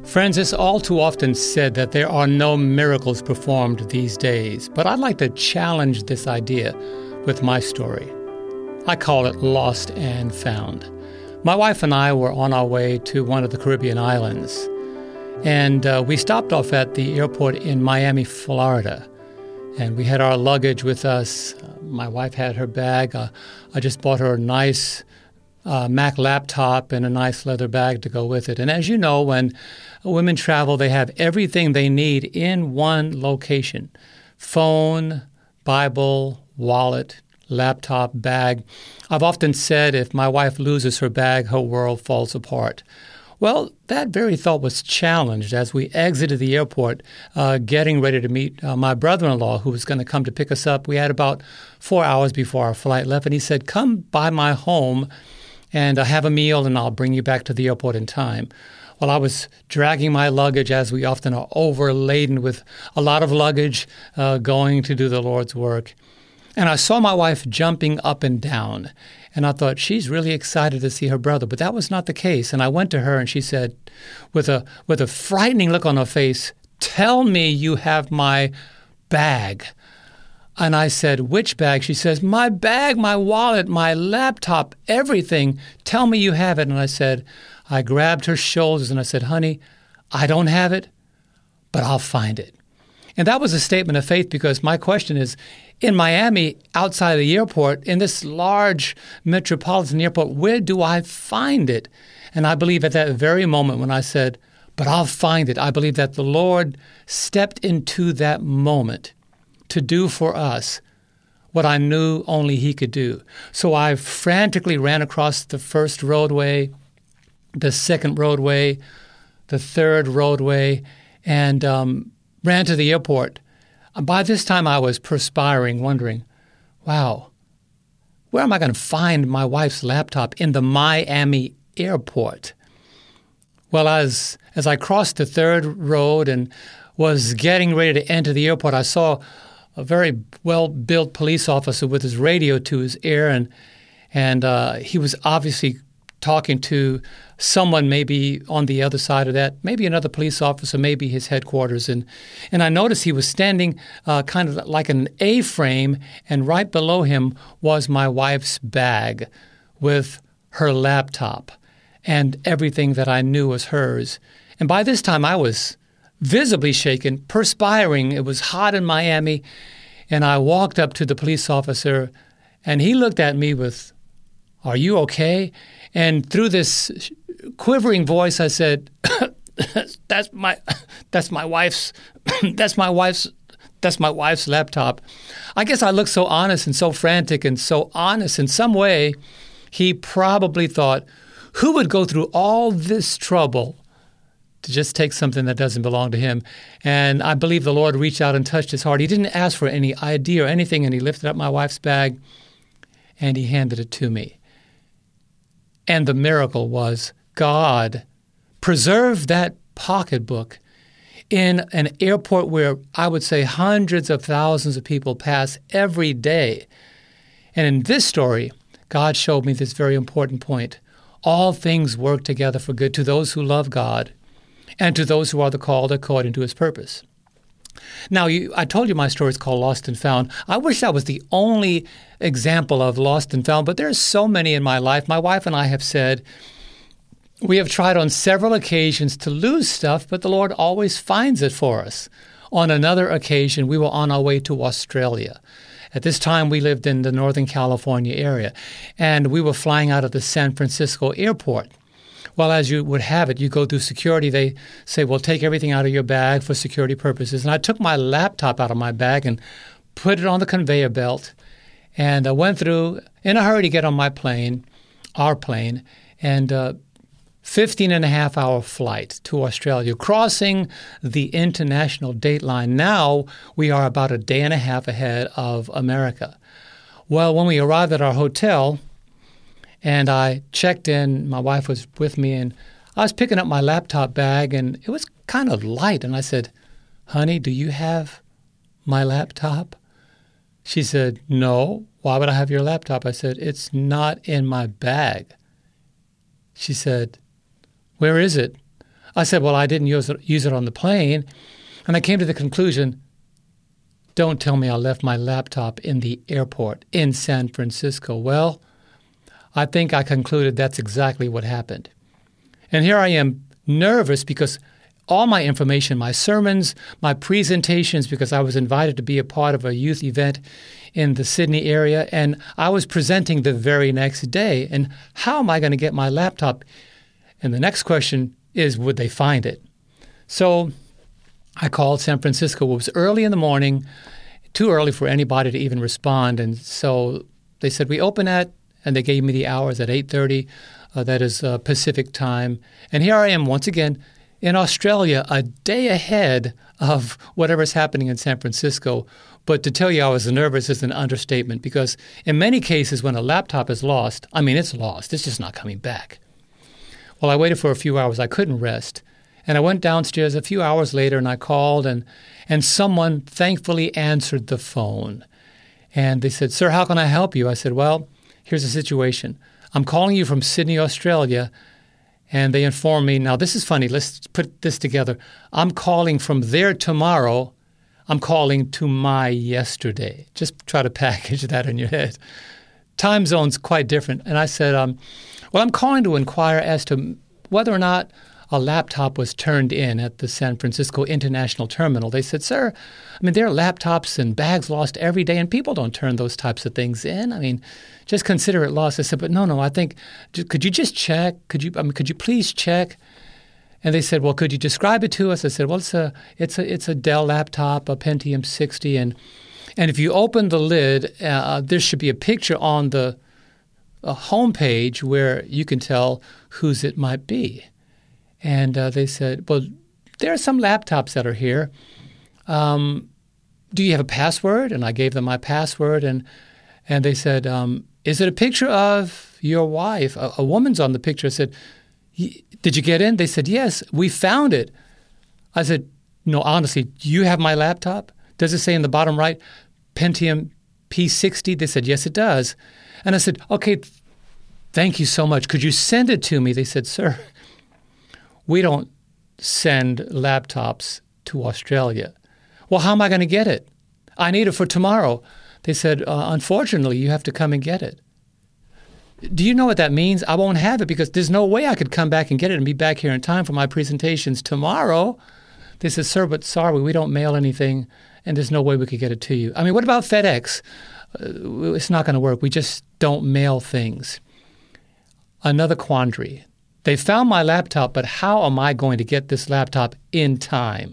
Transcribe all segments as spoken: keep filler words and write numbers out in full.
Friends, it's all too often said that there are no miracles performed these days, but I'd like to challenge this idea with my story. I call it Lost and Found. My wife and I were on our way to one of the Caribbean islands, and uh, we stopped off at the airport in Miami, Florida, and we had our luggage with us. Uh, my wife had her bag. Uh, I just bought her a nice uh, Mac laptop and a nice leather bag to go with it. And as you know, when women travel, they have everything they need in one location: phone, Bible, wallet, laptop, bag. I've often said if my wife loses her bag, her world falls apart. Well, that very thought was challenged as we exited the airport, uh, getting ready to meet uh, my brother-in-law who was going to come to pick us up. We had about four hours before our flight left, and he said, "Come by my home and uh, have a meal, and I'll bring you back to the airport in time." Well, I was dragging my luggage, as we often are, overladen with a lot of luggage, uh, going to do the Lord's work. And I saw my wife jumping up and down, and I thought, she's really excited to see her brother. But that was not the case. And I went to her, and she said, with a with a frightening look on her face, "Tell me you have my bag." And I said, "Which bag?" She says, "My bag, my wallet, my laptop, everything. Tell me you have it." And I said, I grabbed her shoulders and I said, "Honey, I don't have it, but I'll find it." And that was a statement of faith, because my question is, in Miami, outside of the airport, in this large metropolitan airport, where do I find it? And I believe at that very moment when I said, "But I'll find it," I believe that the Lord stepped into that moment to do for us what I knew only He could do. So I frantically ran across the first roadway, the second roadway, the third roadway, and um, ran to the airport. By this time, I was perspiring, wondering, wow, where am I going to find my wife's laptop in the Miami airport? Well, as as I crossed the third road and was getting ready to enter the airport, I saw a very well-built police officer with his radio to his ear, and and uh, he was obviously talking to someone maybe on the other side of that, maybe another police officer, maybe his headquarters. And and I noticed he was standing uh, kind of like an A-frame, and right below him was my wife's bag with her laptop and everything that I knew was hers. And by this time, I was visibly shaken, perspiring. It was hot in Miami. And I walked up to the police officer, and he looked at me with, "Are you okay?" And through this quivering voice, I said, "That's my, that's my wife's, that's my wife's, that's my wife's laptop." I guess I looked so honest and so frantic and so honest. In some way, he probably thought, who would go through all this trouble to just take something that doesn't belong to him? And I believe the Lord reached out and touched his heart. He didn't ask for any I D or anything, and he lifted up my wife's bag, and he handed it to me. And the miracle was God preserved that pocketbook in an airport where I would say hundreds of thousands of people pass every day. And in this story, God showed me this very important point. All things work together for good to those who love God and to those who are the called according to His purpose. Now, you, I told you my story is called Lost and Found. I wish that was the only example of Lost and Found, but there's so many in my life. My wife and I have said we have tried on several occasions to lose stuff, but the Lord always finds it for us. On another occasion, we were on our way to Australia. At this time, we lived in the Northern California area, and we were flying out of the San Francisco airport. Well, as you would have it, you go through security. They say, well, take everything out of your bag for security purposes. And I took my laptop out of my bag and put it on the conveyor belt. And I went through in a hurry to get on my plane, our plane, and uh, fifteen and a half hour flight to Australia, crossing the international date line. Now we are about a day and a half ahead of America. Well, when we arrived at our hotel, and I checked in, my wife was with me, and I was picking up my laptop bag, and it was kind of light. And I said, "Honey, do you have my laptop?" She said, "No. Why would I have your laptop?" I said, "It's not in my bag." She said, "Where is it?" I said, well, I didn't use it, use it on the plane. And I came to the conclusion, don't tell me I left my laptop in the airport in San Francisco. Well, I think I concluded that's exactly what happened. And here I am nervous because all my information, my sermons, my presentations, because I was invited to be a part of a youth event in the Sydney area, and I was presenting the very next day. And how am I going to get my laptop? And the next question is, would they find it? So I called San Francisco. It was early in the morning, too early for anybody to even respond. And so they said, we open at, and they gave me the hours at eight thirty. Uh, that is uh, Pacific time. And here I am once again in Australia, a day ahead of whatever's happening in San Francisco. But to tell you I was nervous is an understatement, because in many cases when a laptop is lost, I mean, it's lost. It's just not coming back. Well, I waited for a few hours. I couldn't rest. And I went downstairs a few hours later and I called, and, and someone thankfully answered the phone. And they said, sir, how can I help you? I said, well, here's the situation. I'm calling you from Sydney, Australia. And they informed me, now this is funny, let's put this together. I'm calling from there tomorrow. I'm calling to my yesterday. Just try to package that in your head. Time zone's quite different. And I said, um, well, I'm calling to inquire as to whether or not a laptop was turned in at the San Francisco International Terminal. They said, sir, I mean, there are laptops and bags lost every day, and people don't turn those types of things in. I mean, just consider it lost. I said, but no, no, I think, could you just check? Could you, I mean, could you please check? And they said, well, could you describe it to us? I said, well, it's a, it's a, it's a Dell laptop, a Pentium sixty, and and if you open the lid, uh, there should be a picture on the uh, homepage where you can tell whose it might be. And uh, they said, well, there are some laptops that are here. Um, do you have a password? And I gave them my password. And and they said, um, is it a picture of your wife? A, a woman's on the picture. I said, did you get in? They said, yes, we found it. I said, no, honestly, do you have my laptop? Does it say in the bottom right, Pentium P sixty? They said, yes, it does. And I said, okay, thank you so much. Could you send it to me? They said, sir, we don't send laptops to Australia. Well, how am I going to get it? I need it for tomorrow. They said, uh, unfortunately, you have to come and get it. Do you know what that means? I won't have it because there's no way I could come back and get it and be back here in time for my presentations tomorrow. They said, sir, but sorry, we don't mail anything, and there's no way we could get it to you. I mean, what about FedEx? Uh, it's not going to work. We just don't mail things. Another quandary. They found my laptop, but how am I going to get this laptop in time?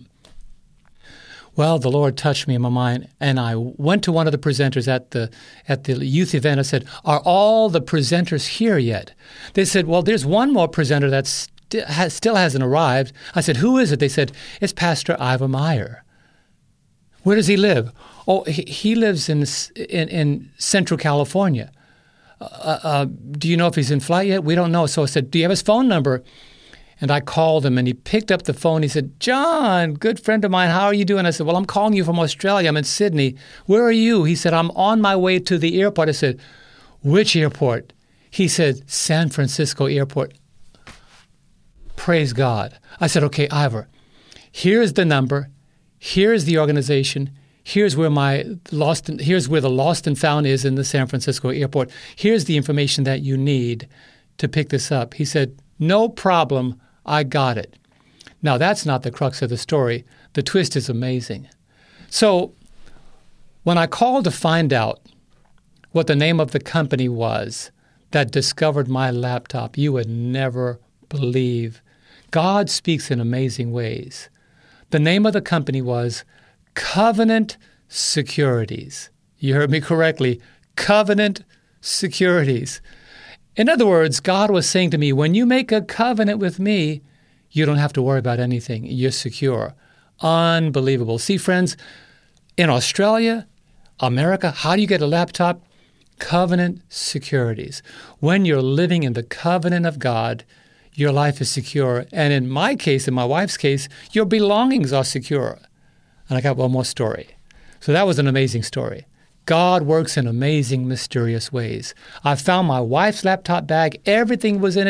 Well, the Lord touched me in my mind, and I went to one of the presenters at the at the youth event. I said, are all the presenters here yet? They said, well, there's one more presenter that st- has, still hasn't arrived. I said, who is it? They said, it's Pastor Ivor Meyer. Where does he live? Oh, he, he lives in, in, in Central California. Uh, uh, do you know if he's in flight yet? We don't know. So I said, do you have his phone number? And I called him, and he picked up the phone. He said, John, good friend of mine, how are you doing? I said, well, I'm calling you from Australia. I'm in Sydney. Where are you? He said, I'm on my way to the airport. I said, which airport? He said, San Francisco Airport. Praise God. I said, okay, Ivor, here's the number. Here's the organization. Here's where my lost. And, here's where the lost and found is in the San Francisco airport. Here's the information that you need to pick this up. He said, no problem. I got it. Now, that's not the crux of the story. The twist is amazing. So when I called to find out what the name of the company was that discovered my laptop, you would never believe. God speaks in amazing ways. The name of the company was Covenant Securities. You heard me correctly. Covenant Securities. In other words, God was saying to me, when you make a covenant with me, you don't have to worry about anything. You're secure. Unbelievable. See, friends, in Australia, America, how do you get a laptop? Covenant Securities. When you're living in the covenant of God, your life is secure. And in my case, in my wife's case, your belongings are secure. And I got one more story. So that was an amazing story. God works in amazing, mysterious ways. I found my wife's laptop bag. Everything was in it.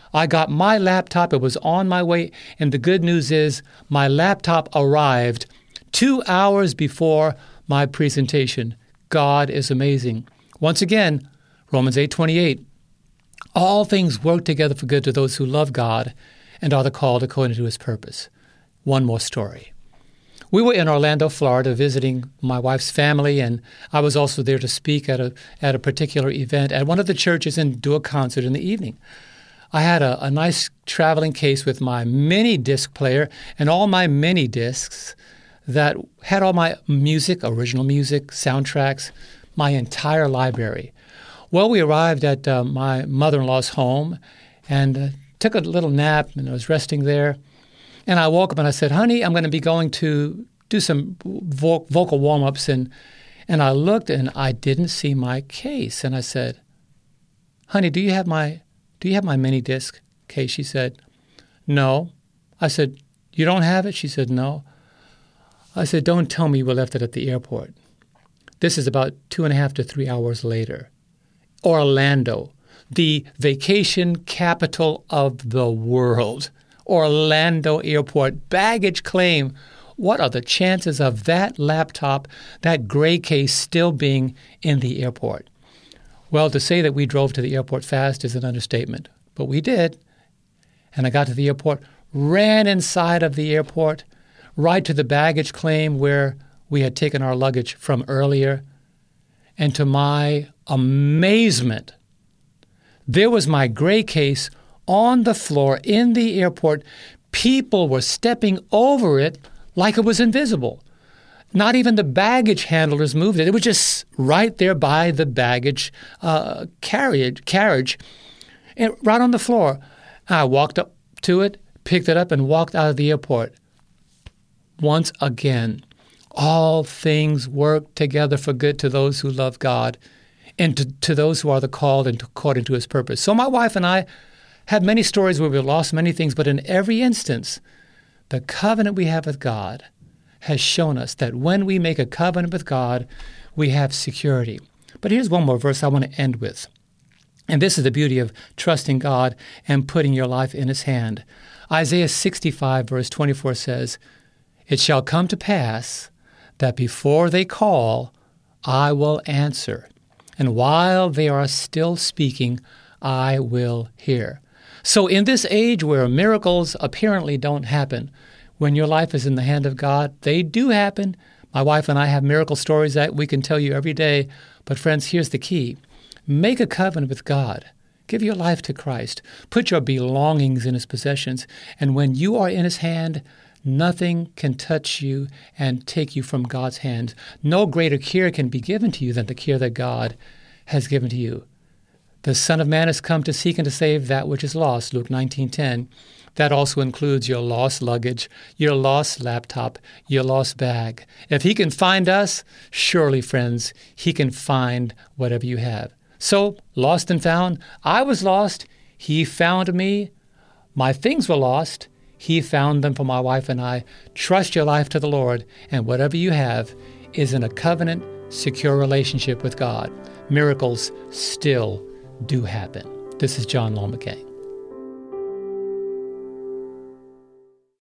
I got my laptop. It was on my way. And the good news is my laptop arrived two hours before my presentation. God is amazing. Once again, Romans eight twenty-eight. All things work together for good to those who love God and are the called according to his purpose. One more story. We were in Orlando, Florida, visiting my wife's family, and I was also there to speak at a at a particular event at one of the churches and do a concert in the evening. I had a, a nice traveling case with my mini disc player and all my mini discs that had all my music, original music, soundtracks, my entire library. Well, we arrived at uh, my mother-in-law's home and uh, took a little nap, and I was resting there. And I woke up and I said, honey, I'm going to be going to do some vo- vocal warm-ups. And, and I looked and I didn't see my case. And I said, honey, do you have my do you have my mini disc case? She said, no. I said, you don't have it? She said, no. I said, don't tell me you left it at the airport. This is about two and a half to three hours later. Orlando, the vacation capital of the world. Orlando Airport, baggage claim. What are the chances of that laptop, that gray case, still being in the airport? Well, to say that we drove to the airport fast is an understatement, but we did. And I got to the airport, ran inside of the airport, right to the baggage claim where we had taken our luggage from earlier. And to my amazement, there was my gray case on the floor in the airport. People were stepping over it like it was invisible. Not even the baggage handlers moved it. It was just right there by the baggage uh, carriage, carriage, and right on the floor. I walked up to it, picked it up, and walked out of the airport. Once again, all things work together for good to those who love God and to, to those who are the called and according to his purpose. So my wife and I have many stories where we lost many things, but in every instance, the covenant we have with God has shown us that when we make a covenant with God, we have security. But here's one more verse I want to end with. And this is the beauty of trusting God and putting your life in his hand. Isaiah sixty-five, verse twenty-four says, it shall come to pass that before they call, I will answer. And while they are still speaking, I will hear. So in this age where miracles apparently don't happen, when your life is in the hand of God, they do happen. My wife and I have miracle stories that we can tell you every day. But friends, here's the key. Make a covenant with God. Give your life to Christ. Put your belongings in his possessions. And when you are in his hand, nothing can touch you and take you from God's hand. No greater care can be given to you than the care that God has given to you. The Son of Man has come to seek and to save that which is lost, Luke nineteen ten. That also includes your lost luggage, your lost laptop, your lost bag. If he can find us, surely, friends, he can find whatever you have. So, lost and found, I was lost, he found me. My things were lost, he found them for my wife and I. Trust your life to the Lord, and whatever you have is in a covenant, secure relationship with God. Miracles still do happen. This is John Law McKay.